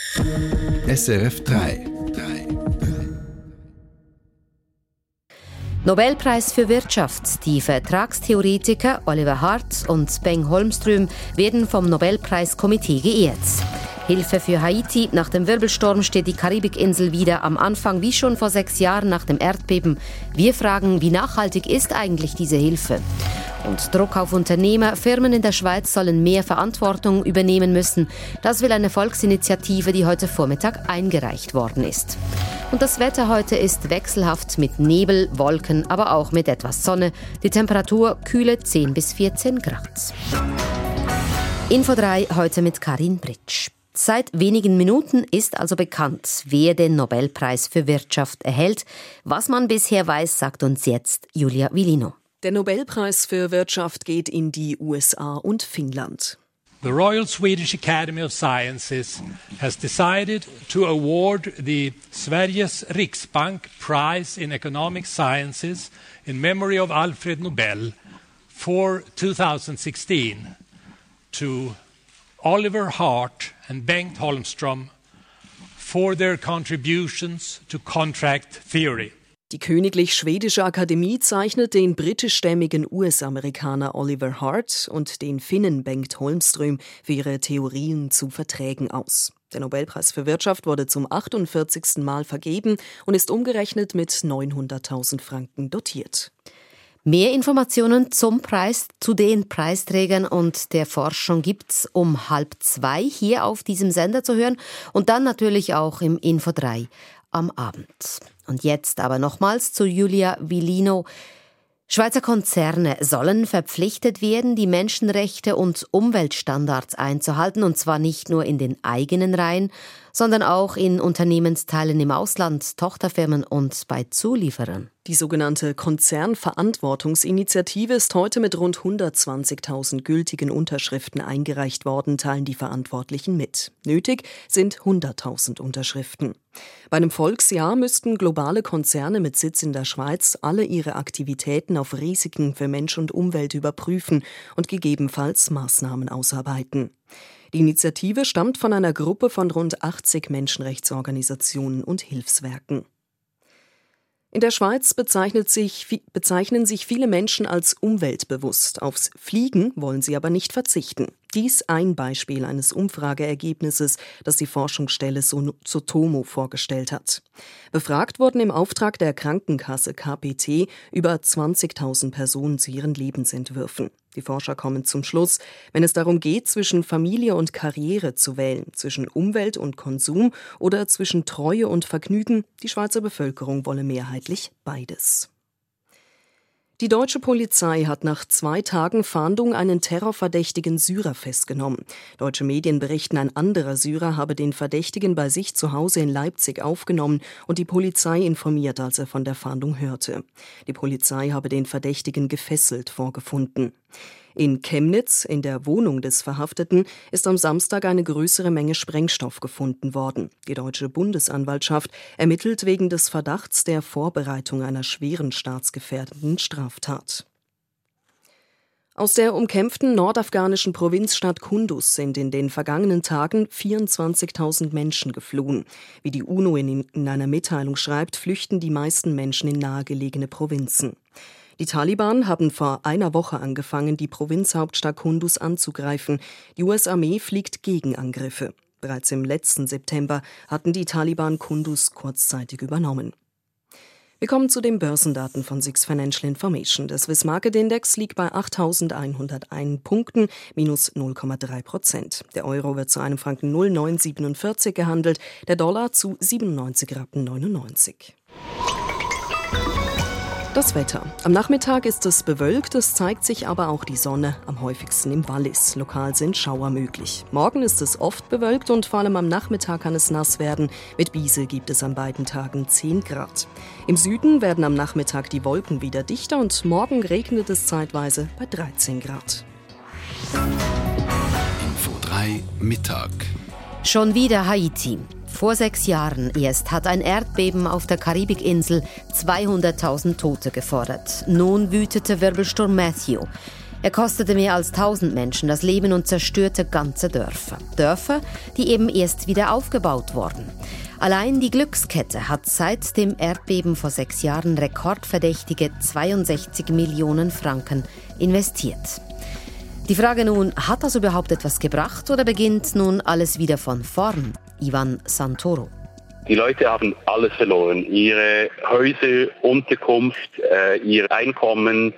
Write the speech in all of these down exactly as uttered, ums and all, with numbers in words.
S R F drei. Nobelpreis für Wirtschaft. Die Vertragstheoretiker Oliver Hart und Bengt Holmström werden vom Nobelpreiskomitee geehrt. Hilfe für Haiti. Nach dem Wirbelsturm steht die Karibikinsel wieder am Anfang, wie schon vor sechs Jahren nach dem Erdbeben. Wir fragen, wie nachhaltig ist eigentlich diese Hilfe? Und Druck auf Unternehmer. Firmen in der Schweiz sollen mehr Verantwortung übernehmen müssen. Das will eine Volksinitiative, die heute Vormittag eingereicht worden ist. Und das Wetter heute ist wechselhaft mit Nebel, Wolken, aber auch mit etwas Sonne. Die Temperatur kühle zehn bis vierzehn Grad. Info drei heute mit Karin Britsch. Seit wenigen Minuten ist also bekannt, wer den Nobelpreis für Wirtschaft erhält. Was man bisher weiß, sagt uns jetzt Julia Vilino. Der Nobelpreis für Wirtschaft geht in die U S A und Finnland. The Royal Swedish Academy of Sciences has decided to award the Sveriges Riksbank Prize in Economic Sciences in memory of Alfred Nobel for twenty sixteen to Oliver Hart and Bengt Holmström for their contributions to contract theory. Die Königlich Schwedische Akademie zeichnet den britischstämmigen U S-Amerikaner Oliver Hart und den Finnen Bengt Holmström für ihre Theorien zu Verträgen aus. Der Nobelpreis für Wirtschaft wurde zum achtundvierzigsten Mal vergeben und ist umgerechnet mit neunhunderttausend Franken dotiert. Mehr Informationen zum Preis, zu den Preisträgern und der Forschung gibt's um halb zwei hier auf diesem Sender zu hören und dann natürlich auch im Info drei am Abend. Und jetzt aber nochmals zu Julia Vilino. Schweizer Konzerne sollen verpflichtet werden, die Menschenrechte und Umweltstandards einzuhalten, und zwar nicht nur in den eigenen Reihen, sondern auch in Unternehmensteilen im Ausland, Tochterfirmen und bei Zulieferern. Die sogenannte Konzernverantwortungsinitiative ist heute mit rund hundertzwanzigtausend gültigen Unterschriften eingereicht worden, teilen die Verantwortlichen mit. Nötig sind hunderttausend Unterschriften. Bei einem Volksjahr müssten globale Konzerne mit Sitz in der Schweiz alle ihre Aktivitäten auf Risiken für Mensch und Umwelt überprüfen und gegebenenfalls Maßnahmen ausarbeiten. Die Initiative stammt von einer Gruppe von rund achtzig Menschenrechtsorganisationen und Hilfswerken. In der Schweiz bezeichnet sich, bezeichnen sich viele Menschen als umweltbewusst. Aufs Fliegen wollen sie aber nicht verzichten. Dies ein Beispiel eines Umfrageergebnisses, das die Forschungsstelle Sotomo vorgestellt hat. Befragt wurden im Auftrag der Krankenkasse K P T über zwanzigtausend Personen zu ihren Lebensentwürfen. Die Forscher kommen zum Schluss, wenn es darum geht, zwischen Familie und Karriere zu wählen, zwischen Umwelt und Konsum oder zwischen Treue und Vergnügen, die Schweizer Bevölkerung wolle mehrheitlich beides. Die deutsche Polizei hat nach zwei Tagen Fahndung einen terrorverdächtigen Syrer festgenommen. Deutsche Medien berichten, ein anderer Syrer habe den Verdächtigen bei sich zu Hause in Leipzig aufgenommen und die Polizei informiert, als er von der Fahndung hörte. Die Polizei habe den Verdächtigen gefesselt vorgefunden. In Chemnitz, in der Wohnung des Verhafteten, ist am Samstag eine größere Menge Sprengstoff gefunden worden. Die deutsche Bundesanwaltschaft ermittelt wegen des Verdachts der Vorbereitung einer schweren staatsgefährdenden Straftat. Aus der umkämpften nordafghanischen Provinzstadt Kunduz sind in den vergangenen Tagen vierundzwanzigtausend Menschen geflohen. Wie die UNO in, in einer Mitteilung schreibt, flüchten die meisten Menschen in nahegelegene Provinzen. Die Taliban haben vor einer Woche angefangen, die Provinzhauptstadt Kunduz anzugreifen. Die U S-Armee fliegt Gegenangriffe. Bereits im letzten September hatten die Taliban Kunduz kurzzeitig übernommen. Wir kommen zu den Börsendaten von SIX Financial Information. Der Swiss Market Index liegt bei achttausendeinhunderteins Punkten, minus null Komma drei Prozent. Der Euro wird zu einem Franken null Komma neun siebenundvierzig gehandelt, der Dollar zu siebenundneunzig Rappen neunundneunzig. Das Wetter. Am Nachmittag ist es bewölkt, es zeigt sich aber auch die Sonne, am häufigsten im Wallis. Lokal sind Schauer möglich. Morgen ist es oft bewölkt und vor allem am Nachmittag kann es nass werden. Mit Wiese gibt es an beiden Tagen zehn Grad. Im Süden werden am Nachmittag die Wolken wieder dichter und morgen regnet es zeitweise bei dreizehn Grad. Info drei Mittag. Schon wieder Haiti. Vor sechs Jahren erst hat ein Erdbeben auf der Karibikinsel zweihunderttausend Tote gefordert. Nun wütete Wirbelsturm Matthew. Er kostete mehr als tausend Menschen das Leben und zerstörte ganze Dörfer. Dörfer, die eben erst wieder aufgebaut wurden. Allein die Glückskette hat seit dem Erdbeben vor sechs Jahren rekordverdächtige zweiundsechzig Millionen Franken investiert. Die Frage nun, hat das überhaupt etwas gebracht oder beginnt nun alles wieder von vorn? Ivan Santoro. Die Leute haben alles verloren. Ihre Häuser, Unterkunft, äh, ihr Einkommen.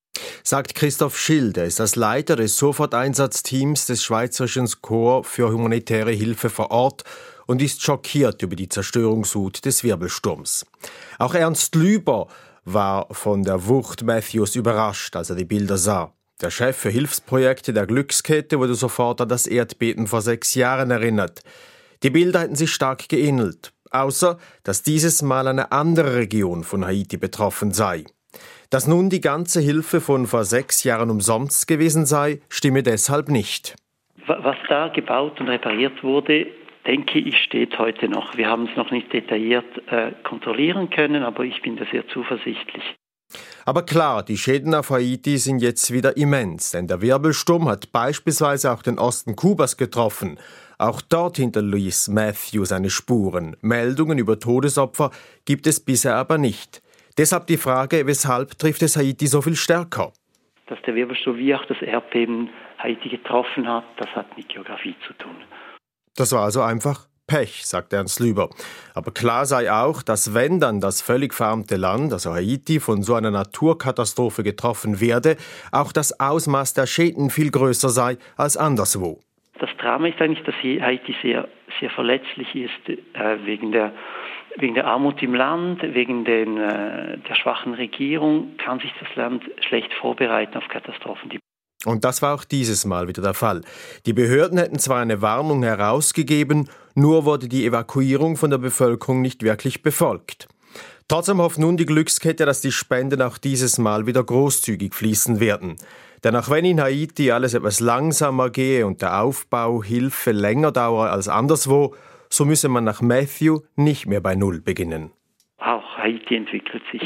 Sagt Christoph Schild, er ist als Leiter des Soforteinsatzteams des Schweizerischen Korps für humanitäre Hilfe vor Ort und ist schockiert über die Zerstörungswut des Wirbelsturms. Auch Ernst Lüber war von der Wucht Matthews überrascht, als er die Bilder sah. Der Chef für Hilfsprojekte der Glückskette wurde sofort an das Erdbeben vor sechs Jahren erinnert. Die Bilder hätten sich stark geähnelt, außer dass dieses Mal eine andere Region von Haiti betroffen sei. Dass nun die ganze Hilfe von vor sechs Jahren umsonst gewesen sei, stimme deshalb nicht. Was da gebaut und repariert wurde, denke ich, steht heute noch. Wir haben es noch nicht detailliert äh, kontrollieren können, aber ich bin da sehr zuversichtlich. Aber klar, die Schäden auf Haiti sind jetzt wieder immens, denn der Wirbelsturm hat beispielsweise auch den Osten Kubas getroffen. Auch dort hinterließ Matthew seine Spuren. Meldungen über Todesopfer gibt es bisher aber nicht. Deshalb die Frage, weshalb trifft es Haiti so viel stärker? Dass der Wirbelsturm wie auch das Erdbeben Haiti getroffen hat, das hat mit Geografie zu tun. Das war also einfach Pech, sagt Ernst Lüber. Aber klar sei auch, dass wenn dann das völlig verarmte Land, also Haiti, von so einer Naturkatastrophe getroffen werde, auch das Ausmaß der Schäden viel größer sei als anderswo. Das Drama ist eigentlich, dass Haiti sehr, sehr verletzlich ist äh, wegen der Wegen der Armut im Land, wegen den, äh, der schwachen Regierung kann sich das Land schlecht vorbereiten auf Katastrophen. Und das war auch dieses Mal wieder der Fall. Die Behörden hätten zwar eine Warnung herausgegeben, nur wurde die Evakuierung von der Bevölkerung nicht wirklich befolgt. Trotzdem hofft nun die Glückskette, dass die Spenden auch dieses Mal wieder großzügig fließen werden. Denn auch wenn in Haiti alles etwas langsamer gehe und der Aufbau Hilfe länger dauere als anderswo, so müsse man nach Matthew nicht mehr bei Null beginnen. Auch Haiti entwickelt sich.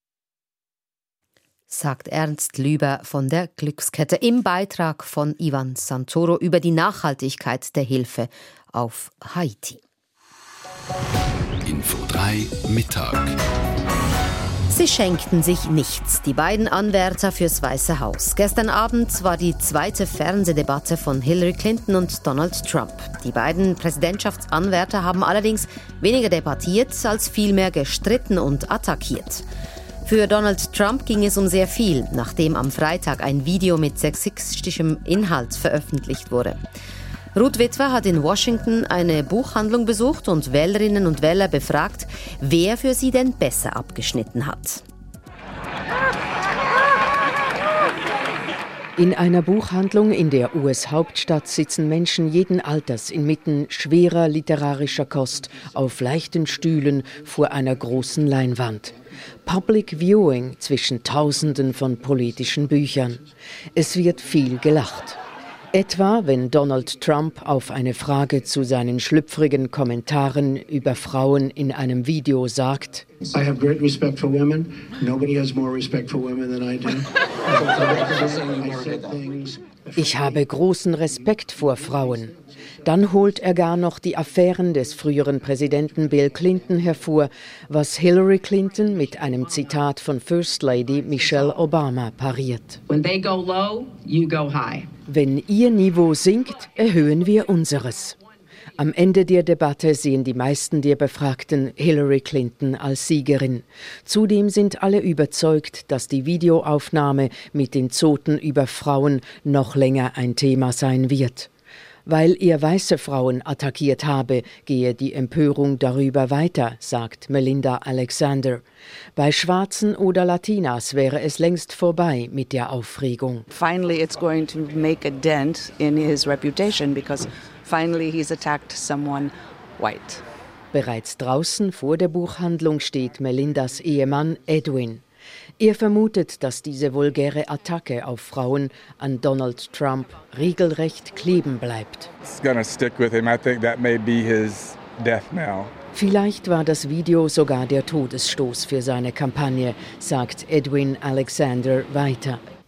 Sagt Ernst Lüber von der Glückskette im Beitrag von Ivan Santoro über die Nachhaltigkeit der Hilfe auf Haiti. Info drei Mittag. Sie schenkten sich nichts, die beiden Anwärter fürs Weiße Haus. Gestern Abend war die zweite Fernsehdebatte von Hillary Clinton und Donald Trump. Die beiden Präsidentschaftsanwärter haben allerdings weniger debattiert, als vielmehr gestritten und attackiert. Für Donald Trump ging es um sehr viel, nachdem am Freitag ein Video mit sexistischem Inhalt veröffentlicht wurde. Ruth Witwer hat in Washington eine Buchhandlung besucht und Wählerinnen und Wähler befragt, wer für sie denn besser abgeschnitten hat. In einer Buchhandlung in der U S-Hauptstadt sitzen Menschen jeden Alters inmitten schwerer literarischer Kost auf leichten Stühlen vor einer großen Leinwand. Public Viewing zwischen Tausenden von politischen Büchern. Es wird viel gelacht. Etwa, wenn Donald Trump auf eine Frage zu seinen schlüpfrigen Kommentaren über Frauen in einem Video sagt: I have great respect for women. Nobody has more respect for women than I do. Ich habe großen Respekt vor Frauen. Dann holt er gar noch die Affären des früheren Präsidenten Bill Clinton hervor, was Hillary Clinton mit einem Zitat von First Lady Michelle Obama pariert. When they go low, you go high. Wenn ihr Niveau sinkt, erhöhen wir unseres. Am Ende der Debatte sehen die meisten der Befragten Hillary Clinton als Siegerin. Zudem sind alle überzeugt, dass die Videoaufnahme mit den Zoten über Frauen noch länger ein Thema sein wird. Weil er weiße Frauen attackiert habe, gehe die Empörung darüber weiter, sagt Melinda Alexander. Bei Schwarzen oder Latinas wäre es längst vorbei mit der Aufregung. Finally it's going to make a dent in his reputation because finally he's attacked someone white. Bereits draußen vor der Buchhandlung steht Melindas Ehemann Edwin. Er vermutet, dass diese vulgäre Attacke auf Frauen an Donald Trump regelrecht kleben bleibt. It's gonna stick with him. I think that may be his death now. Vielleicht war das Video sogar der Todesstoß für seine Kampagne, sagt Edwin Alexander weiter.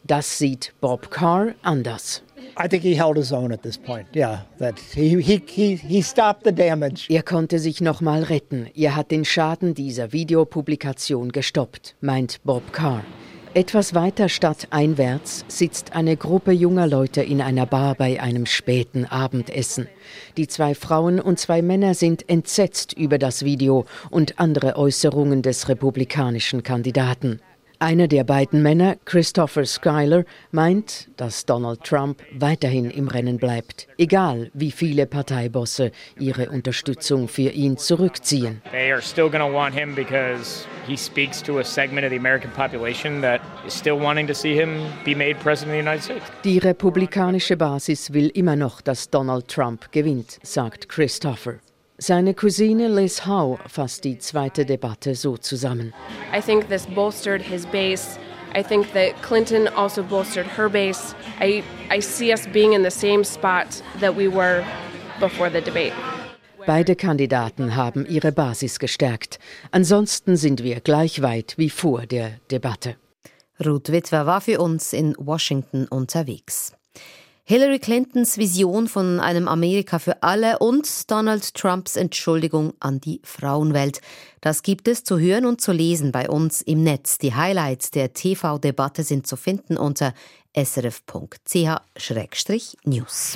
Das sieht Bob Carr anders. I think he held his own at this point. Yeah, that he he he he stopped the damage. Er konnte sich noch mal retten. Er hat den Schaden dieser Videopublikation gestoppt, meint Bob Carr. Etwas weiter stadteinwärts sitzt eine Gruppe junger Leute in einer Bar bei einem späten Abendessen. Die zwei Frauen und zwei Männer sind entsetzt über das Video und andere Äußerungen des republikanischen Kandidaten. Einer der beiden Männer, Christopher Schuyler, meint, dass Donald Trump weiterhin im Rennen bleibt, egal wie viele Parteibosse ihre Unterstützung für ihn zurückziehen. They are still going to want him because he speaks to a segment of the American population that is still wanting to see him be made president of the United States. Die republikanische Basis will immer noch, dass Donald Trump gewinnt, sagt Christopher. Seine Cousine Liz Howe fasst die zweite Debatte so zusammen. I think this bolstered his base. I think that Clinton also bolstered her base. I, I see us being in the same spot that we were before the debate. Beide Kandidaten haben ihre Basis gestärkt. Ansonsten sind wir gleich weit wie vor der Debatte. Ruth Witwer war für uns in Washington unterwegs. Hillary Clintons Vision von einem Amerika für alle und Donald Trumps Entschuldigung an die Frauenwelt. Das gibt es zu hören und zu lesen bei uns im Netz. Die Highlights der T V-Debatte sind zu finden unter s r f punkt c h schrägstrich news.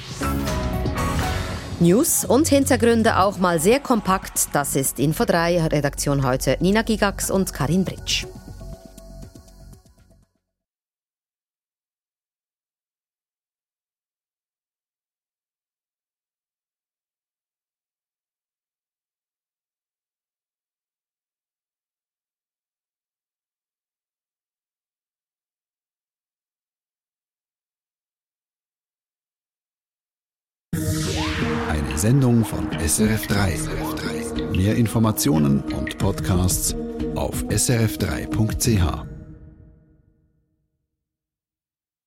News und Hintergründe auch mal sehr kompakt. Das ist Info drei, Redaktion heute Nina Gigax und Karin Britsch. Eine Sendung von S R F drei. Mehr Informationen und Podcasts auf s r f drei punkt c h.